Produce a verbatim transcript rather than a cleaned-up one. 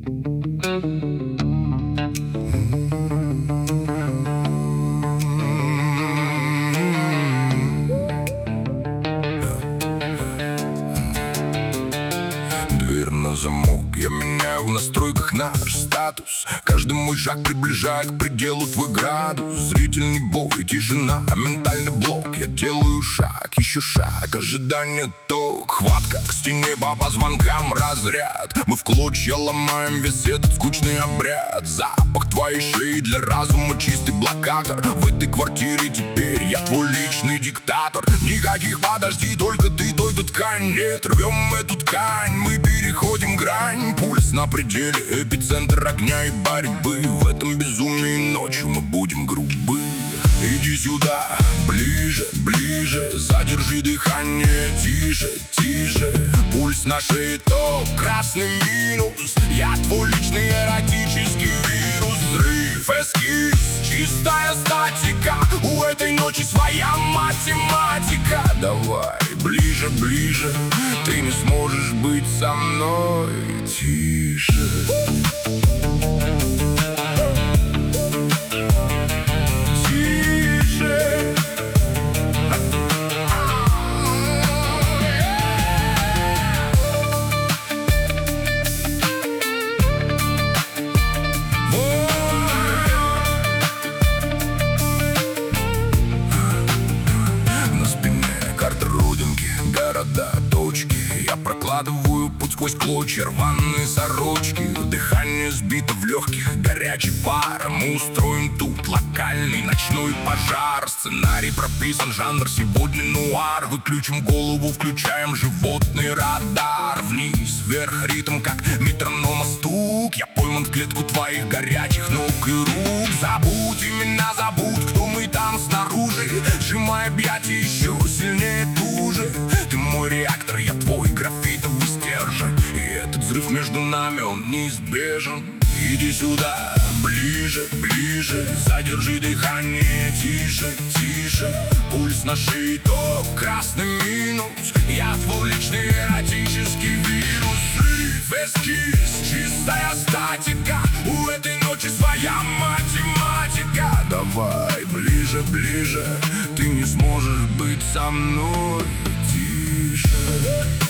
Дверь на замок, я меняю в настройках наш статус. Каждый мой шаг приближает к пределу твой градус. Зрительный бой, тишина, ментальный блок. Я делаю шаг, еще шаг, ожидание ток. Хватка к стене, по позвонкам разряд. Мы в клочья ломаем весь этот скучный обряд. Запах твоей шеи для разума чистый блокатор. В этой квартире теперь я твой личный диктатор. Никаких подожди, только ты, только ткань. Нет, рвем эту ткань, мы переходим грань. Пульс на пределе, эпицентр огня и борьбы. В этом безумии ночью мы будем грубы. Иди сюда, ближе, ближе, задержи дыхание, тише, тише. Пульс на шее топ, красный минус. Я твой личный эротический вирус. Взрыв, эскиз, чистая статика. У этой ночи своя математика. Давай, ближе, ближе, ты не сможешь быть со мной. Тише. Города, точки. Я прокладываю путь сквозь клочья рваные сорочки. Дыхание сбито в легких, горячий пар. Мы устроим тут локальный ночной пожар. Сценарий прописан, жанр сегодня нуар. Выключим голову, включаем животный радар. Вниз, вверх, ритм как метронома стук. Я пойман в клетку твоих горячих ног и рук. Забудь имена, забудь, кто мы там снаружи. Сжимай объятия еще сильнее, туже. Ты мой реактор, я твой графитовый стержень. И этот взрыв между нами, он неизбежен. Иди сюда, ближе, ближе, задержи дыхание, тише, тише. Пульс на шее топ, красный минус. Я твой личный эротический вирус. Взрыв, эскиз, чистая статика. У этой ночи своя математика. Давай, ближе, ближе, ты не сможешь быть со мной. Тише.